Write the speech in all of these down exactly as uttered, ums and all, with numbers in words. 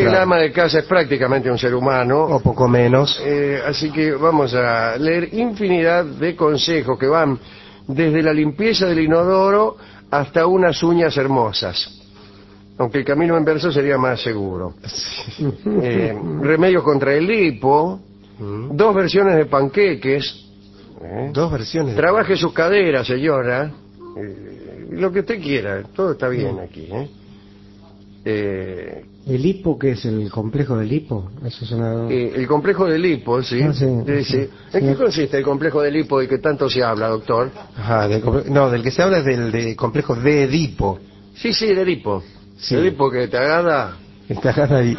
que el ama de casa es prácticamente un ser humano. O poco menos. Eh, así que vamos a leer infinidad de consejos que van desde la limpieza del inodoro hasta unas uñas hermosas. Aunque el camino inverso sería más seguro. Eh, remedios contra el hipo. Mm. Dos versiones de panqueques. ¿Eh? Dos versiones. Trabaje sus caderas, señora. Eh, lo que usted quiera. Todo está bien aquí. ¿eh? Eh, ¿El hipo qué es? ¿El complejo del hipo? Eso es una... eh, el complejo del hipo, ¿sí? Ah, sí, Sí, sí. sí. ¿En Sí. qué consiste el complejo del hipo y que tanto se habla, doctor? Ajá, del comple- no, del que se habla es del de complejo de Edipo. Sí, sí, del hipo. Sí. El hipo que te agrada. Está ahí.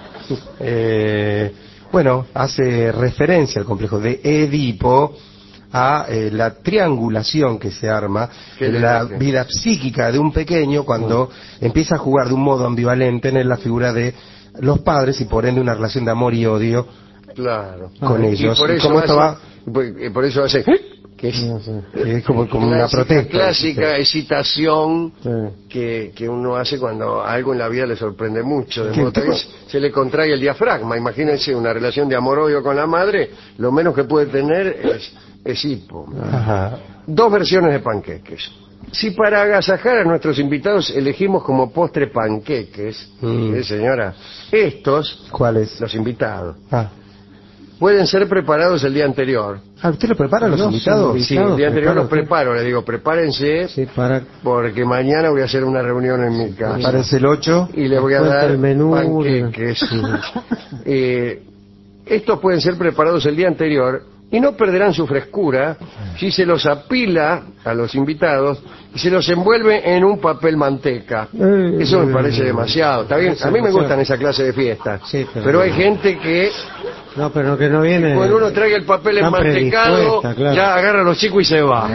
Eh, bueno, hace referencia al complejo de Edipo a eh, la triangulación que se arma Qué en la elegante. vida psíquica de un pequeño cuando empieza a jugar de un modo ambivalente en la figura de los padres y por ende una relación de amor y odio Claro. con Y ellos. por ¿Y eso cómo esto va? hace, por- y por eso hace que es No sé. Que es como, como una clásica, protesta. clásica excitación Sí. que, que uno hace cuando algo en la vida le sorprende mucho, de ¿Qué modo tal tipo? que se le contrae el diafragma. Imagínense una relación de amor-odio con la madre, lo menos que puede tener es, es hipo. Ajá. Dos versiones de panqueques. Si para agasajar a nuestros invitados elegimos como postre panqueques, Mm. ¿eh, señora? Estos, ¿Cuál es? los invitados, Ah. pueden ser preparados el día anterior. Ah, ¿usted lo prepara a los Los invitados? invitados. Sí, el día anterior los prepara usted. preparo, les digo, prepárense, Sí, para... porque mañana voy a hacer una reunión en mi casa. Parece el ocho. Y les voy a Cuenta dar el menú, panqueques. Eh, estos pueden ser preparados el día anterior y no perderán su frescura si se los apila a los invitados y se los envuelve en un papel manteca. Eh, Eso me eh, parece demasiado. Está bien, a mí me gustan esa clase de fiestas. Sí, pero- Pero hay gente que No, pero que no viene... cuando uno traiga el papel Está enmantecado, predispuesta, claro. ya agarra a los chicos y se va.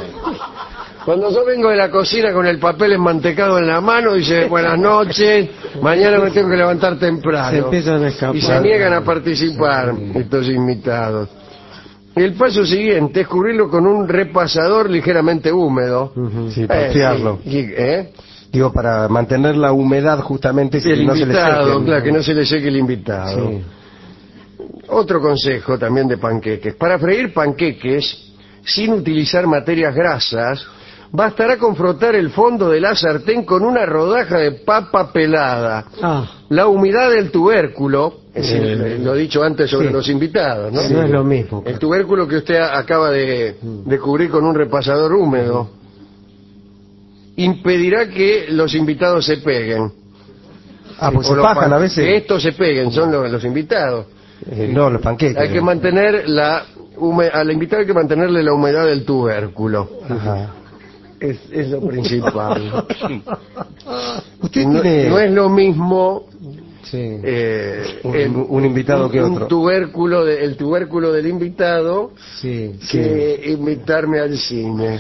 Cuando yo vengo de la cocina con el papel enmantecado en la mano, dice, buenas noches, mañana me tengo que levantar temprano. Se empiezan a escapar. Y se niegan a participar estos invitados. El paso siguiente es cubrirlo con un repasador ligeramente húmedo. Ujú. Sí, para Eh, enfriarlo. sí. Y- ¿eh? Digo, para mantener la humedad justamente y El que no se le invitado, seque. claro, que no se le seque el invitado. Sí. Otro consejo también de panqueques. Para freír panqueques, sin utilizar materias grasas, bastará con frotar el fondo de la sartén con una rodaja de papa pelada. Ah, La humedad del tubérculo, es decir, Eh, lo dicho antes sobre sí. los invitados, ¿no? no es lo mismo. El tubérculo que usted a- acaba de, de cubrir con un repasador húmedo impedirá que los invitados se peguen. Ah, pues O se los bajan pan- a veces. Que estos se peguen, son los, los invitados. Eh, no, los panqueques. Hay que mantener la hume- al invitado hay que mantenerle la humedad del tubérculo. Ajá. Es, es lo principal. Usted no, tiene no es lo mismo Sí. eh, Un- el- un invitado que un otro. tubérculo de- el tubérculo del invitado Sí. que invitarme al cine.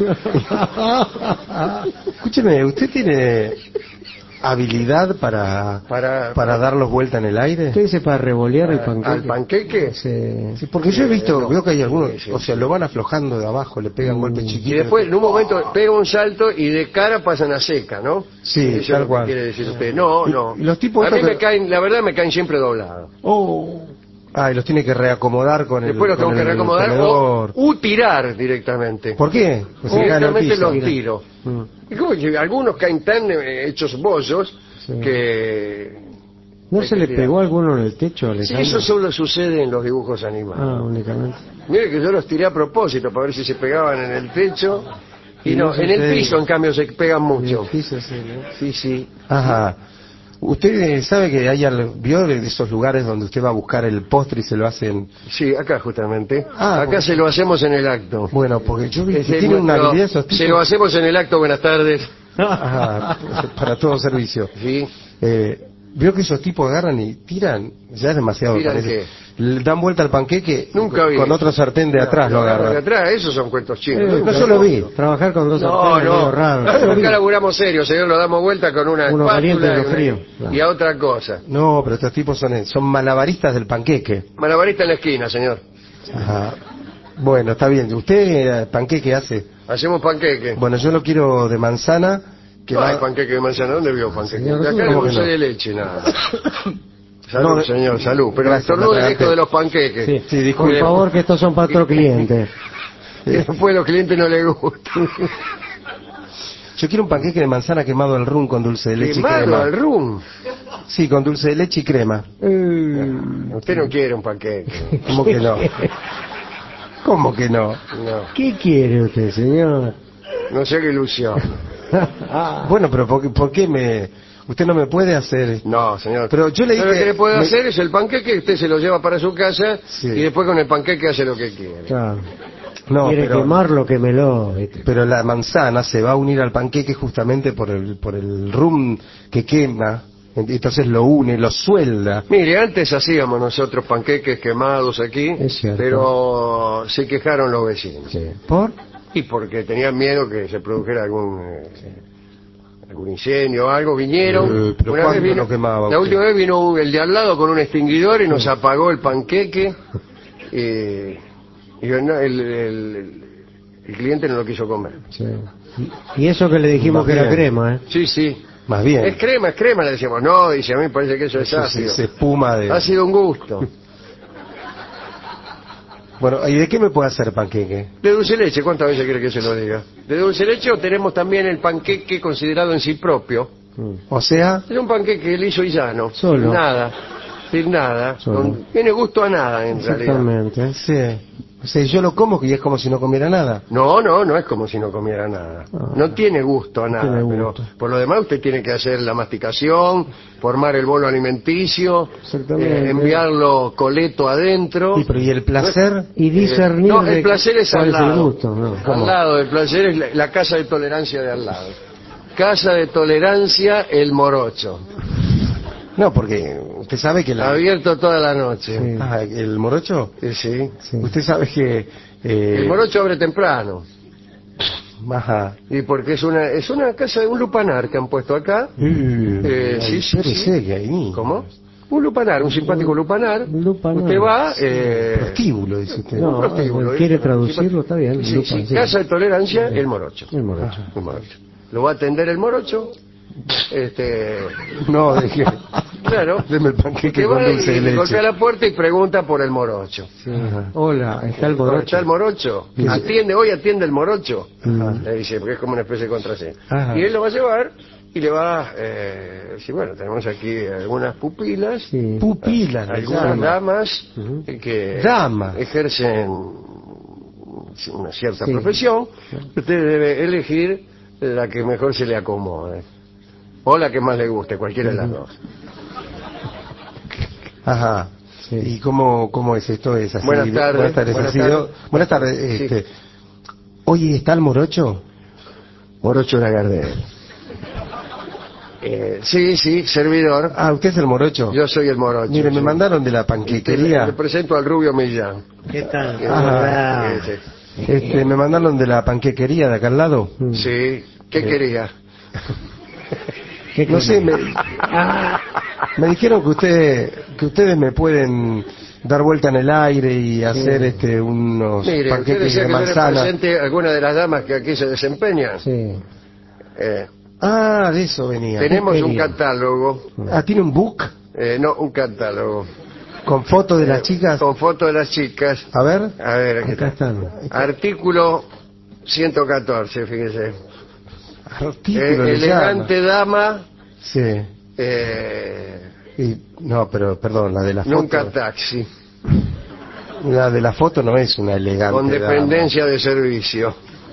Escúcheme, ¿usted tiene habilidad para, Para, para darlos vuelta en el aire? ¿Qué dice para revolear el panqueque? ¿Al panqueque? Sí. Sí, porque yo he visto, no. veo que hay algunos, Sí, sí. o sea, lo van aflojando de abajo, le pegan golpes Y chiquitos. después en un momento pega un salto y de cara pasan a seca, ¿no? Sí, Eso es tal lo que cual. quiere decir usted. No, Y- no. y los tipos a mí estos me que- caen, la verdad me caen siempre doblados. Oh. Ah, y los tiene que reacomodar con el Después los tengo con que el reacomodar o, tenedor. u tirar directamente. ¿Por qué? Pues se caen al Directamente piso. los tiro. Mm. Y como que algunos caen tan eh, hechos bollos Sí. que... ¿No hay se que le tirar. pegó alguno en el techo, Sí, Alejandro? eso solo sucede en los dibujos Ah, animados. únicamente. Mire que yo los tiré a propósito para ver si se pegaban en el techo. Y Y no, no en el sucede. piso en cambio se pegan mucho. Sí, sí, sí, ¿no? Sí, sí. Ajá. ¿Usted eh, sabe que hay al- vio de esos lugares donde usted va a buscar el postre y se lo hacen? Sí, acá justamente. Ah, acá porque- se lo hacemos en el acto. Bueno, porque yo vi que Ese tiene es una nuestro- habilidad esos tipos. Se lo hacemos en el acto, buenas tardes. Ajá, para todo servicio. Sí. Eh, veo que esos tipos agarran y tiran, ya es demasiado. ¿Tiran parece. Le dan vuelta al panqueque Nunca con, vi. con otro sartén de atrás lo De agarran. atrás, esos son cuentos chinos. Eh, No, yo lo vi. Trabajar con dos No, sartenes es no. medio raro. Acá laburamos serio, señor, lo damos vuelta con una Uno caliente y espátula otro y, frío. una- Claro. y a otra cosa. No, pero estos tipos son, son malabaristas del panqueque. Malabarista en la esquina, señor. Ajá. Bueno, está bien. ¿Usted eh, panqueque hace? Hacemos panqueque. Bueno, yo lo quiero de manzana. Que No hay va... panqueque de manzana. ¿Dónde vio panqueque? Señor, De acá ¿cómo le que dulce no? de leche, nada. Salud, No, señor, salud. Pero gracias, estornude la esto de los panqueques. Sí, Sí, disculpe. por Eh, favor, que estos son para otro cliente. Y después a los clientes no les gusta. Yo quiero un panqueque de manzana quemado al rum con dulce de leche y Quemado crema. al rum. Sí, con dulce de leche y crema. Mm, Usted no quiere un panqueque. ¿Cómo que no? ¿Cómo que no? No, ¿Qué quiere usted, señor? no sé qué ilusión. Ah, Bueno, pero ¿por, qué- por qué me...? Usted no me puede hacer... No, señor. Pero yo le Pero lo dije- que le puede me- hacer es el panqueque, usted se lo lleva para su casa Sí. y después con el panqueque hace lo que quiere. claro. No, Quiere pero, quemarlo, quémelo. ¿viste? pero la manzana se va a unir al panqueque justamente por el, por el rum que quema. Entonces lo une, lo suelda. Mire, antes hacíamos nosotros panqueques quemados aquí, Es cierto. pero se quejaron los vecinos. Sí. ¿Por? Y porque tenían miedo que se produjera algún eh, algún incendio o algo, vinieron. Eh, pero Una ¿cuándo vez vino- lo quemaba la usted? última vez vino un- el de al lado con un extinguidor y nos apagó el panqueque. Y, y no, el, el- el cliente no lo quiso comer. Sí. Y y eso que le dijimos Más que era bien. crema, ¿eh? Sí, sí. Más bien. Es crema, es crema, le decíamos. No, dice, a mí me parece que eso es Eso se, ácido. se espuma de... Ha sido un gusto. Bueno, ¿y de qué me puede hacer panqueque? De dulce leche, ¿cuántas veces quiere que se lo diga? De dulce leche o tenemos también el panqueque considerado en sí propio. Mm. O sea, Es un panqueque liso y llano. Solo. Nada. Sin nada. Solo. Con- tiene gusto a nada en realidad. Exactamente. sí. O sea, yo lo como y es como si no comiera nada. No, no, no es como si no comiera nada. Ah. No tiene gusto a No nada, tiene pero gusto. por lo demás usted tiene que hacer la masticación, formar el bolo alimenticio, Exactamente. eh, enviarlo coleto adentro. Y, pero, ¿y el placer? Y discernir Eh, no, de el placer es cuál al es el lado. gusto, ¿no? Al ¿Cómo? lado del placer es la, la casa de tolerancia de al lado. Casa de tolerancia El Morocho. No, porque usted sabe que la... Abierto toda la noche. Sí. Ah, ¿el morocho? Sí, sí. Sí. Usted sabe que... eh, El Morocho abre temprano. Ajá. Y porque es una es una casa de un lupanar que han puesto acá. Eh, sí, sí, espérese sí. que ahí... ¿Cómo? Un lupanar, un simpático lupanar. Un lupanar. Usted va... Eh, Prostíbulo, dice usted. No, prostíbulo, quiere ¿eh? traducirlo, está bien. Sí, lupa, sí. sí. Casa de tolerancia El Morocho. El morocho. El Morocho. Lo va a atender el Morocho. Este... No, deje... Claro. Deme el panqueque Que con va dulce de y le golpea leche. la puerta y pregunta por el Morocho. Sí. Ajá. Hola, está el ¿Está morocho. el Morocho? Sí. Atiende, hoy atiende el Morocho. Mm. Le dice, porque es como una especie de contraseña. Ajá. Y él lo va a llevar y le va eh, decir, bueno, tenemos aquí algunas pupilas, Sí. Pupilas, le algunas llama. damas Ujú. que Damas. ejercen una cierta Sí. profesión. Usted debe elegir la que mejor se le acomode. O la que más le guste, cualquiera de las dos. Ajá. Sí. ¿Y cómo, cómo es esto? ¿Es así? Buenas tardes. Buenas tardes. Buenas así, tardes. ¿no? Buenas tardes. Sí. Este, Oye, ¿está el morocho? Morocho Lagardère. Eh, sí, sí, servidor. Ah, ¿usted es el morocho? Yo soy el Morocho. Mire, me sí. mandaron de la Le panquequería. presento al Rubio Millán. ¿Qué tal? Ajá. Sí, sí. Este, me mandaron de la panquequería de acá al lado. Mm. Sí, ¿qué quería? ¿Qué No sé, me, Ah, me dijeron que usted, que ustedes me pueden dar vuelta en el aire y hacer este unos Mire, usted panqueques decía de que yo le manzana. presente a alguna de las damas que aquí se desempeñan. sí. Eh, Ah, de eso venía. tenemos ¿qué un quería? catálogo. Ah, ¿tiene un book Eh, no, un catálogo. con fotos de las Eh, chicas? Con fotos de las chicas. A ver. A ver, aquí Acá está. están. Artículo ciento catorce, fíjese. Artículo Eh, le elegante dama, Sí. eh, Y, no, pero perdón, la de la foto. nunca taxi, La de la foto no es una elegante con dama. dependencia de servicio.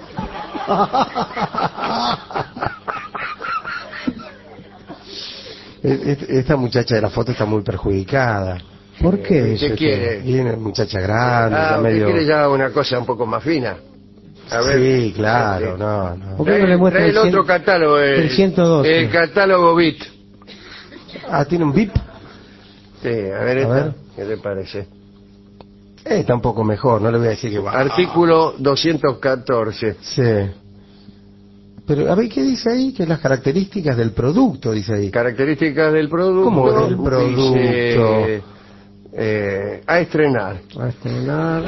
E- e- Esta muchacha de la foto está muy perjudicada. ¿Por qué? ¿Qué dice usted? quiere? Viene muchacha grande, Ah, ya usted medio... quiere ya una cosa un poco más fina. A ver. Sí, claro, Sí. no, no. ¿Por qué no le muestra Trae el el cien- otro catálogo, el, el ciento doce? el catálogo B I T. Ah, ¿tiene un V I P? Sí, a ver, A esta, ver. ¿qué le parece? Eh, está un poco mejor, no le voy a decir que va. Artículo doscientos catorce. Sí. Pero, a ver, ¿qué dice ahí? Que las características del producto, dice ahí. Características del producto. ¿Cómo del producto? Dice, eh, a estrenar. Va a estrenar.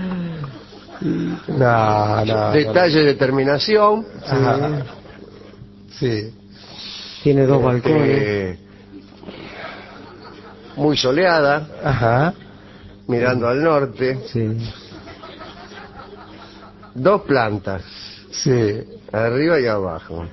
No, no. Detalle de terminación. Ajá. Sí. Tiene dos Este, balcones. muy soleada, Ajá. mirando al norte, Sí. dos plantas, Sí. arriba y abajo.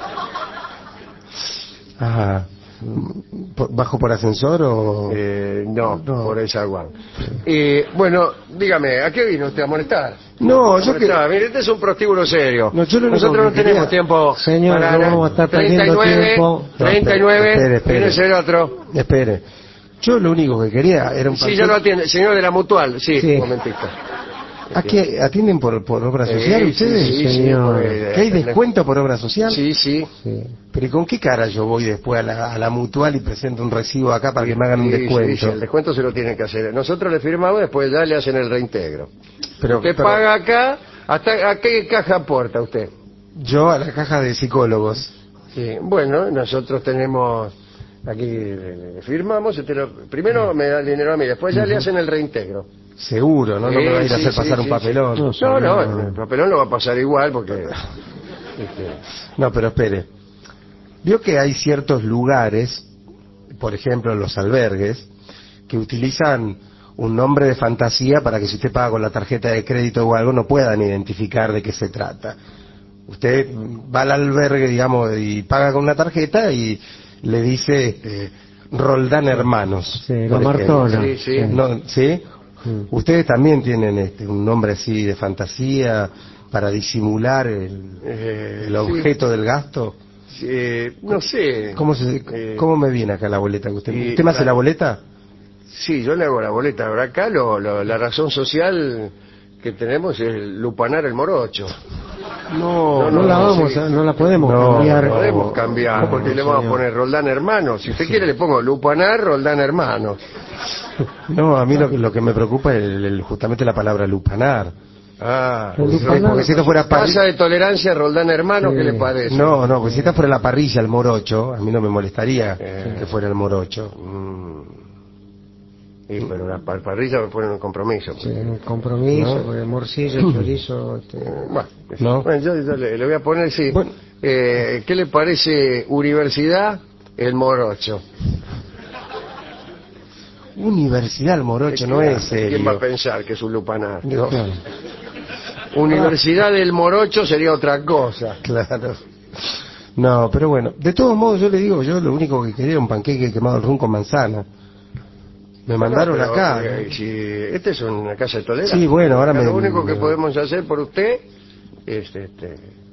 Ajá. ¿Por- ¿Bajo por ascensor o...? Eh, no, No. por el zaguán. Y bueno, dígame, ¿a qué vino usted a molestar? No, yo que... Molestar. Mire, este es un prostíbulo serio. No, yo lo único Nosotros no que tenemos quería- tiempo Señor, para no vamos a estar perdiendo tiempo. treinta y nueve, espere, espere. viene el otro. Espere. Yo lo único que quería era un Sí, ya lo atiende. Señor de la Mutual, sí, Sí. un momentito. ¿A qué atienden por, por obra social Sí, ustedes? sí, sí, señor? por el- ¿Que hay descuento por obra social? Sí, sí. Sí. Pero ¿y con qué cara yo voy después a la, a la Mutual y presento un recibo acá para que me hagan un Sí, descuento? sí, sí, el descuento se lo tienen que hacer. Nosotros le firmamos, después ya le hacen el reintegro. Pero, Usted pero paga acá, ¿hasta a qué caja aporta usted? yo a la caja de psicólogos. Sí, bueno, nosotros tenemos, aquí le, le firmamos, usted lo- primero me da el dinero a mí, después ya le hacen el reintegro. Seguro, ¿no? No me va a ir a Sí, hacer sí, pasar sí, un sí. papelón. No, No, no, el papelón lo va a pasar igual porque... este, No, pero espere. Vio que hay ciertos lugares, por ejemplo los albergues, que utilizan un nombre de fantasía para que si usted paga con la tarjeta de crédito o algo no puedan identificar de qué se trata. Usted va al albergue, digamos, y paga con una tarjeta y le dice eh, Roldán Hermanos. Sí, por la ejemplo. Martona. Sí, sí. No, ¿sí? Mm. Ustedes también tienen este, un nombre así de fantasía para disimular el, eh, el objeto del gasto. sí, eh, no sé. ¿Cómo, se, Eh, ¿Cómo me viene acá la boleta? ¿Usted, y- ¿usted me hace la boleta? Sí, yo le hago la boleta. Ahora acá lo, lo- la razón social que tenemos es lupanar el morocho. No, No, la no, vamos sí. a, no la podemos No, cambiar. no. Podemos cambiar, No, porque le vamos a señor. poner Roldán Hermanos. Si usted quiere le pongo lupanar Roldán Hermanos. no, a mí lo, que- lo que me preocupa es el- el- justamente la palabra lupanar. Ah, El Porque, lupanar. porque si esto fuera tasa parrilla... de tolerancia Roldán Hermanos, Sí. ¿qué le parece? No, no, pues si esta fuera la parrilla, el morocho, a mí no me molestaría Eh. que fuera el morocho. Mm. Sí, pero la par- parrilla me pone un compromiso. Sí, un compromiso, No. porque morcillo, chorizo, este, Bueno, ¿No? bueno, yo, yo le, le voy a poner, sí. Bueno. Eh, ¿Qué le parece Universidad El Morocho? Universidad el morocho, no es ¿Quién va a serio. pensar que es un lupanar? No, Universidad del Morocho sería otra cosa. claro. No, pero bueno, de todos modos yo le digo, yo lo único que quería era un panqueque quemado al rum con manzana. Me mandaron No, pero, acá. eh, ¿no? si, esta es una casa de tolerancia. Sí, bueno, ahora me- Lo único que me- podemos hacer por usted es este,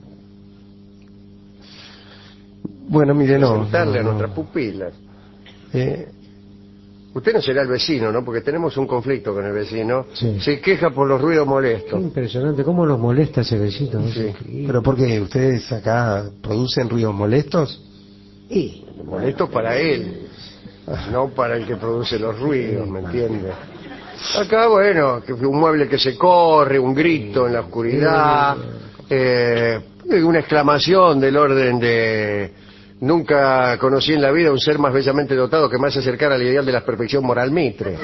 Bueno, mire, no. presentarle a no, nuestras no. pupilas. Eh, Usted no será el vecino, ¿no? Porque tenemos un conflicto con el vecino. Sí. Se queja por los ruidos qué molestos. impresionante, cómo nos molesta ese besito. ¿no? Sí. Es increíble. pero porque ustedes acá producen ruidos molestos. Y, Molestos para él, no para el que produce los ruidos, ¿me entiende? Acá, bueno, que un mueble que se corre, un grito en la oscuridad, eh, una exclamación del orden de nunca conocí en la vida un ser más bellamente dotado que me hace acercar al ideal de la perfección moral Mitre.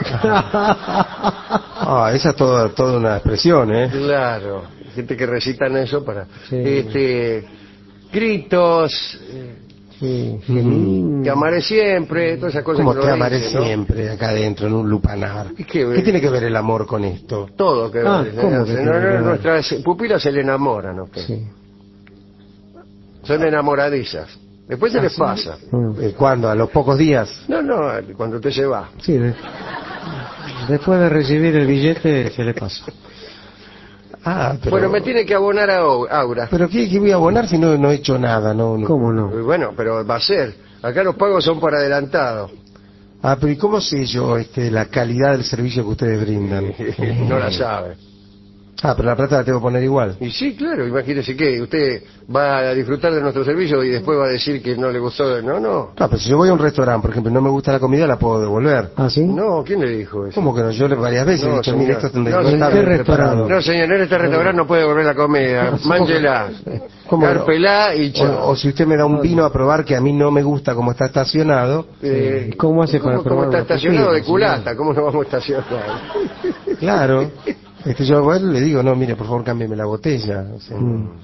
Ah, esa es toda, toda una expresión, ¿eh? Claro, gente que recitan eso para... Sí. este gritos, eh, sí, gemín. te amaré siempre, todas esas cosas Como que te uno amaré dice, ¿no? siempre acá adentro en un lupanar. ¿Y qué? ¿Qué tiene que ver el amor con esto? Todo que Ah, ver, ¿cómo ¿no? que No, tiene no, que ver? nuestras pupilas se le enamoran, ¿no? Sí. Son enamoradizas. Después se les pasa. Mm. Eh, ¿Cuándo? ¿A los pocos días? No, no, cuando usted se va. Sí, de- después de recibir el billete se le pasa. Ah, pero... Bueno, me tiene que abonar a Au- Aura. ¿Pero qué, qué voy a abonar si no, no he hecho nada? No, no. ¿Cómo no? Bueno, pero va a ser. Acá los pagos son por adelantado. Ah, pero ¿y cómo sé yo este, la calidad del servicio que ustedes brindan? No la sabe. Ah, pero la plata la tengo que poner igual. Y sí, claro, imagínese que usted va a disfrutar de nuestro servicio y después va a decir que no le gustó. No, no. No, pero si yo voy a un restaurante, por ejemplo, y no me gusta la comida, la puedo devolver. ¿Ah, sí? No, ¿quién le dijo eso? ¿Cómo que no? Yo le varias veces No, he dicho, señor. mire, esto tendría No, que estar ¿en qué bien restaurante? preparado. No, señor, en este restaurante no puede devolver la comida. Mángela. ¿Cómo no? Cárpela y O, chao. o si usted me da un vino a probar que a mí no me gusta como está estacionado, Eh, ¿Cómo hace para ¿cómo, probar cómo está una estacionado pupila, de culata? ¿Cómo no vamos a estacionar? claro, este, yo a él le digo, no, mire, por favor, cámbieme la botella. O sea, Mm.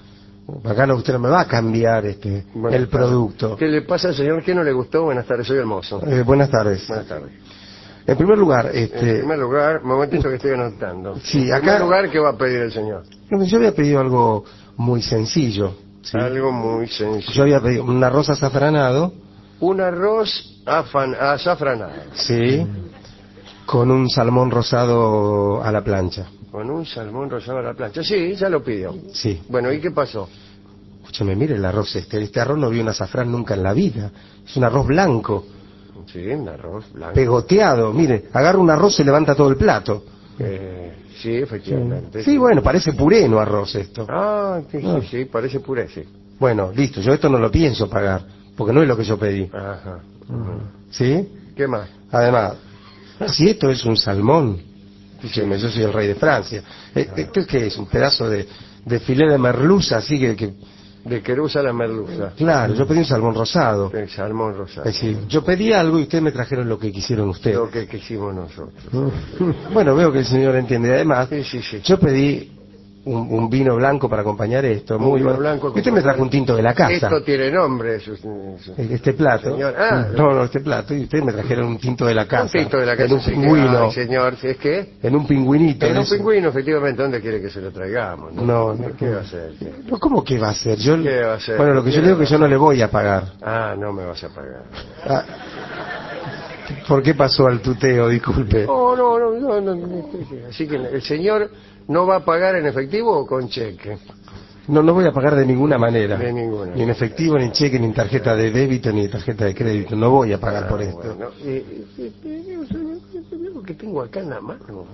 Acá no, usted no me va a cambiar este Buenas el tardes. producto. ¿Qué le pasa al señor? ¿Qué no le gustó? Buenas tardes, soy el mozo. Eh, buenas tardes. Buenas tardes. En primer lugar, En este, primer lugar, momentito que estoy anotando. Sí, en acá- primer lugar, ¿qué va a pedir el señor? yo había pedido algo muy sencillo. ¿sí? Algo muy sencillo. Yo había pedido un arroz azafranado, Un arroz afan- azafranado, sí, con un salmón rosado a la plancha. con un salmón rosado a la plancha. Sí, ya lo pidió. Sí. Bueno, ¿y qué pasó? Escúchame, mire el arroz este. Este arroz no vi un azafrán nunca en la vida. Es un arroz blanco, Sí, un arroz blanco. pegoteado. Mire, agarra un arroz y se levanta todo el plato. Eh, sí, efectivamente. Sí, bueno, parece puré, no arroz esto. Ah, sí, sí, sí, parece puré, sí. Bueno, listo, yo esto no lo pienso pagar, porque no es lo que yo pedí. Ajá. ¿Sí? ¿Qué más? Además, si esto es un salmón, dígame, yo soy el rey de Francia. Eh, ¿Esto es qué es? ¿Un pedazo de, de filé de merluza? Así que, que- De querusa a la merluza. claro, yo pedí un salmón rosado. El salmón rosado. Es decir, yo pedí algo y ustedes me trajeron lo que quisieron ustedes. Lo que quisimos nosotros. Bueno, veo que el señor entiende. Además, Sí, sí, sí. yo pedí un, un vino blanco para acompañar esto. Un Muy vino bueno. blanco Y usted me trajo un tinto de la casa. Esto tiene nombre. su- su- Este plato. Señor, ah. no, no, este plato. Y ustedes me trajeron un tinto de la casa. Un tinto de la casa. En un sí que- pingüino. Ay, señor, ¿es qué? En un pingüinito. En de un eso. pingüino, efectivamente. ¿Dónde quiere que se lo traigamos? No, no. ¿Qué va a hacer? ¿Qué? No, ¿cómo que va a ser? Yo, ¿Qué va a hacer? Bueno, lo que yo ¿Qué le digo va es a que yo no le voy a pagar. Ah, no me vas a pagar. Ah, ¿por qué pasó al tuteo? Disculpe. No, no, no, no, no, no. Así que el señor no va a pagar en efectivo o con cheque. No, no voy a pagar de ninguna manera. De ninguna. Ni en efectivo, ni en cheque, ni en tarjeta de débito, ni en tarjeta de crédito. No voy a pagar Ah, por esto. bueno, y- y- y- y- lo que tengo acá en la mano.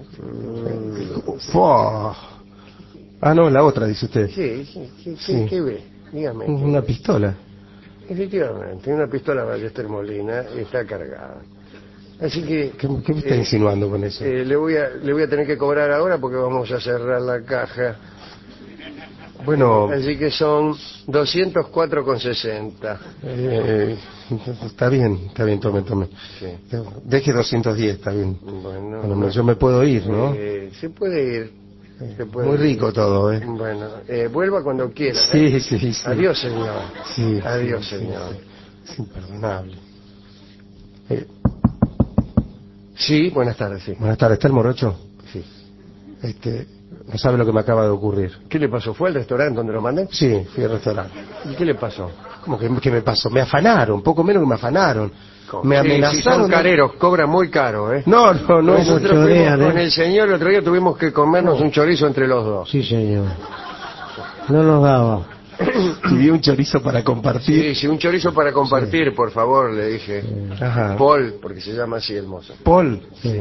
Fua. Ah, no, la otra, dice usted. Sí, sí, sí, Sí. ¿qué, qué ve? Dígame. Una pistola. Efectivamente, una pistola Ballester Molina y está cargada. Así que ¿Qué, qué me está eh, insinuando con eso? eh, le voy a le voy a tener que cobrar ahora porque vamos a cerrar la caja. Bueno, Así que son doscientos cuatro con sesenta. eh, está bien, está bien, tome, tome. Sí. Deje doscientos diez, está bien. Bueno, Bueno, yo me puedo ir, ¿no? eh, se puede ir. Se puede Muy ir. rico todo, ¿eh? Bueno, eh, vuelva cuando quiera. Sí, ¿eh? sí, sí. Adiós, señor. Sí, Adiós, sí, señor. sí, sí. Es imperdonable. Eh, Sí, buenas tardes, sí. buenas tardes, ¿está el morocho? sí. Este, no sabe lo que me acaba de ocurrir. ¿Qué le pasó? ¿Fue al restaurante donde lo mandé? Sí, fui al restaurante. ¿Y qué le pasó? ¿Cómo que, que me pasó? Me afanaron, poco menos que me afanaron. Me Sí, amenazaron. sí, son de- careros, cobran muy caro, ¿eh? No, no, no es Nosotros chorean, fuimos ¿eh? con el señor el otro día, tuvimos que comernos un chorizo entre los dos. Sí, señor. No nos daba. Pidió un chorizo para compartir. Sí, sí, un chorizo para compartir, por favor, le dije. Ajá. Paul, porque se llama así el mozo. Paul. Sí.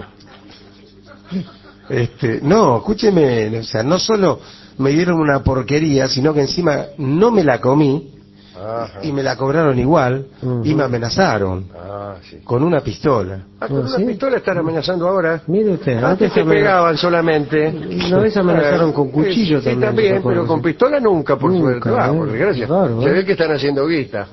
Este, no, escúcheme, o sea, no solo me dieron una porquería, sino que encima no me la comí Ajá. y me la cobraron igual Ujú. y me amenazaron Ah, sí. con una pistola. Ah, con Ah, una ¿sí? pistola están amenazando ahora. Mire usted, Antes antes se amen- pegaban solamente. Una vez amenazaron con cuchillo sí, también, también, ¿se acuerda? pero con pistola nunca, por Nunca, suerte. Ah, ¿eh? por desgracia. Claro, Se ¿eh? ve que están haciendo guita.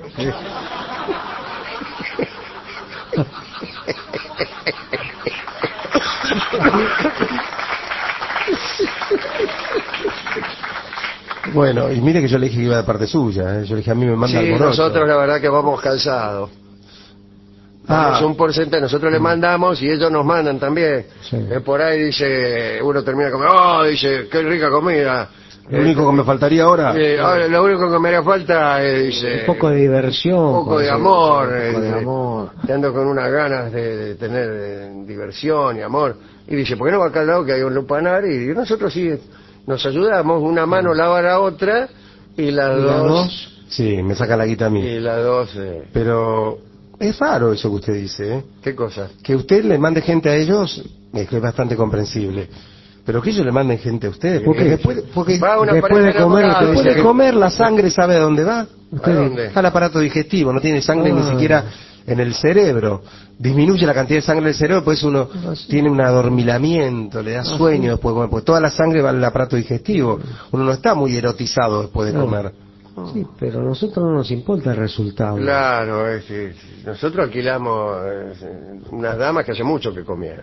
Bueno, y mire que yo le dije que iba de parte suya, ¿eh? Yo le dije a mí me manda Sí, el morocho. nosotros la verdad que vamos calzados. Damos Ah. un porcentaje, nosotros le mandamos y ellos nos mandan también. Sí. Eh, por ahí dice, uno termina comiendo, oh, dice, qué rica comida. Lo único que me faltaría ahora, Eh, ahora, lo único que me haría falta es, dice, Un poco de diversión. un poco pues, de sí, amor. Un poco de eh, amor. que ando con unas ganas de, de tener eh, diversión y amor. Y dice, ¿por qué no va acá al lado que hay un lupanar? Y nosotros sí nos ayudamos, una mano lava la otra y las ¿Y las dos, dos? sí, me saca la guita a mí. y las dos, eh, Pero es raro eso que usted dice, ¿eh? ¿qué cosa? Que usted le mande gente a ellos es que es bastante comprensible. Pero que ellos le manden gente a ustedes, porque qué? después, porque Va una después pareja de comer, enamorada, usted después dice de que- comer la sangre sabe a dónde va. ¿A dónde? Al aparato digestivo, no tiene sangre ni Ah. siquiera en el cerebro. Disminuye la cantidad de sangre del cerebro, pues uno Ah, sí. tiene un adormilamiento, le da sueño después de comer, porque toda la sangre va al aparato digestivo. Uno no está muy erotizado después de No. comer. Sí, pero a nosotros no nos importa el resultado. Claro, es que nosotros alquilamos eh, unas damas que hace mucho que comieron.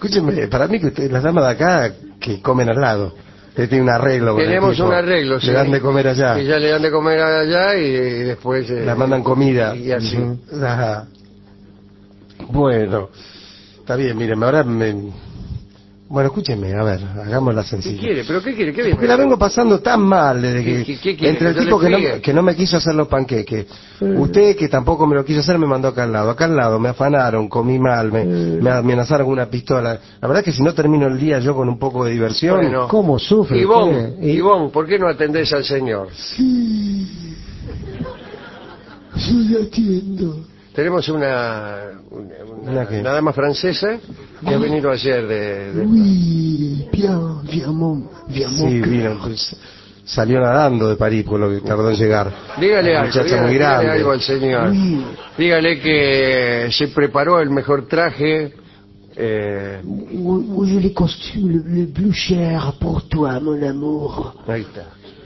Escúcheme, para mí que usted, las damas de acá que comen al lado. Usted tiene un arreglo con el Tenemos tipo. un arreglo, sí. Le dan de comer allá. Y ya le dan de comer allá y, y después... eh, La mandan comida. Y así. Ujú. Ajá. Bueno, está bien, miren, ahora me... Bueno, escúcheme, a ver, hagámosla ¿Qué sencilla. quiere? ¿Pero qué quiere? ¿Qué viene? Porque la vengo pasando tan mal desde que... ¿Qué- qué- qué quiere? entre el ¿Que yo tipo le que fríe? no, que no me quiso hacer los panqueques, usted que tampoco me lo quiso hacer, me mandó acá al lado. Acá al lado me afanaron, comí mal, me, me amenazaron con una pistola. La verdad que si no termino el día yo con un poco de diversión... Bueno, ¿Cómo sufre Ivonne, usted? Y- Ivonne, ¿por qué no atendés al señor? Sí. Sí, atiendo. Tenemos una, una, una- ¿Una qué? una dama francesa que ha venido ayer de... de- Oui, bien, bien, mon, bien, mon Sí, cœur. vino, pues, salió nadando de París por lo que tardó en llegar. Dígale Una algo, muchacha dígale, muy dígale grande. algo al señor. Oui. Dígale que se preparó el mejor traje. Eh, Oui, oui, j'ai les costumes le, le plus cher pour toi, mon amour. ahí está.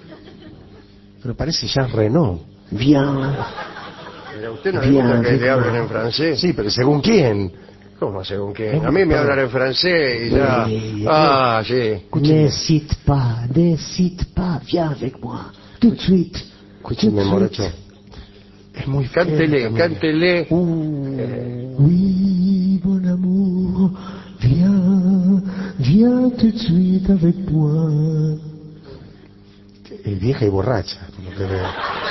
Pero parece ya Renault. Viens. Pero usted no le Bien, gusta que le rico. hablen en francés. Sí, pero ¿según quién? ¿Cómo según qué? A mí me hablan en francés y ya... Oui. Ah, sí. N'hésite pas, n'hésite pas, viens avec moi. Tout de suite. Escúcheme, Tout de morocho. suite. Es muy feo Cántele, también. cántele. Uh, Oui, mon amour, viens, viens tout de suite avec moi. es vieja y borracha, por lo que veo.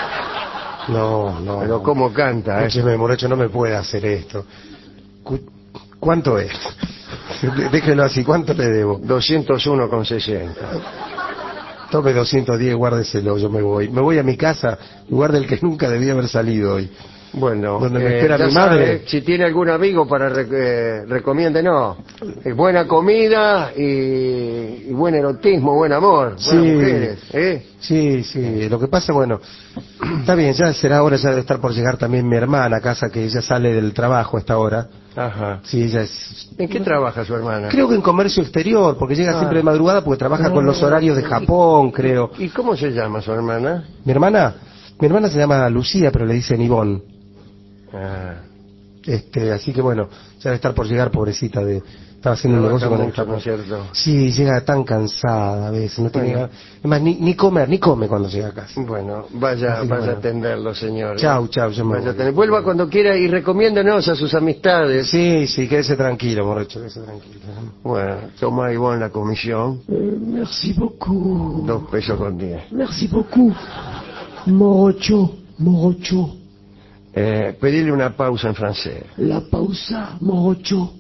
No, no. Pero no. cómo canta, ¿eh? Escúcheme, morocho, no me puede hacer esto. Cu- ¿Cuánto es? Déjelo así, ¿cuánto le debo? doscientos uno con sesenta. Tome doscientos diez, guárdeselo, yo me voy. Me voy a mi casa, lugar del que nunca debía haber salido hoy. Bueno, Donde me eh, espera ya mi sabe, madre. si tiene algún amigo para re- eh, recomiéndenos. Eh, buena comida y, y buen erotismo, buen amor, Sí. buenas mujeres, ¿eh? Sí, sí, lo que pasa, bueno, está bien, ya será hora, ya debe estar por llegar también mi hermana a casa, que ella sale del trabajo a esta hora. Ajá. Sí, ella es... ¿En qué trabaja su hermana? Creo que en comercio exterior, porque llega Ah. siempre de madrugada, porque trabaja con los horarios de Japón, creo. ¿Y cómo se llama su hermana? Mi hermana, mi hermana se llama Lucía, pero le dicen Ivonne. Ah, Este, así que bueno, ya debe estar por llegar, pobrecita, de estaba haciendo un trabaja negocio con el mucho, ¿no Japón. es cierto? Sí, llega tan cansada a veces, no tiene Bueno. ganas. Es más, ni, ni comer, ni come cuando llega a casa. Bueno, vaya, Así que vaya bueno. a atenderlo, señor. Chau, chau, yo me Vaya a voy. atender- Vuelva cuando quiera y recomiéndenos a sus amistades. Sí, sí, quédese tranquilo, morocho, quédese tranquilo. Bueno, toma Ivonne la comisión, Euh, merci beaucoup. dos pesos con diez. Merci beaucoup. Morocho, Morocho. Eh, pedirle una pausa en francés. La pausa, Morocho.